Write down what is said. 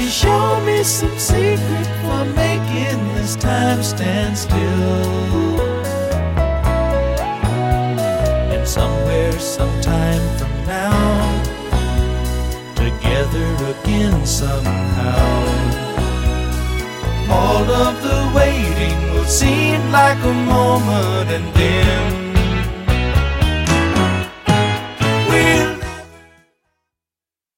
show me some secret for making this time stand still. And somewhere, sometime from now, together again somehow, all of the waiting will seem like a moment, and then